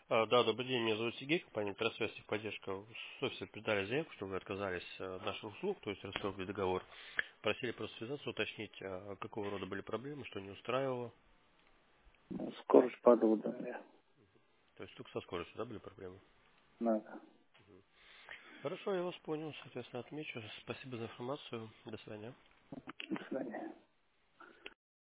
Да, добрый день, меня зовут Сергей, компания Трансвест Техподдержка. В офисе передали заявку, что вы отказались от наших услуг, то есть расторгли договор. Просили просто связаться, уточнить, какого рода были проблемы, что не устраивало. Скорость подвода мне То есть только со скоростью, да, были проблемы? надо. Хорошо, я вас понял, соответственно, отмечу. Спасибо за информацию. До свидания. До свидания.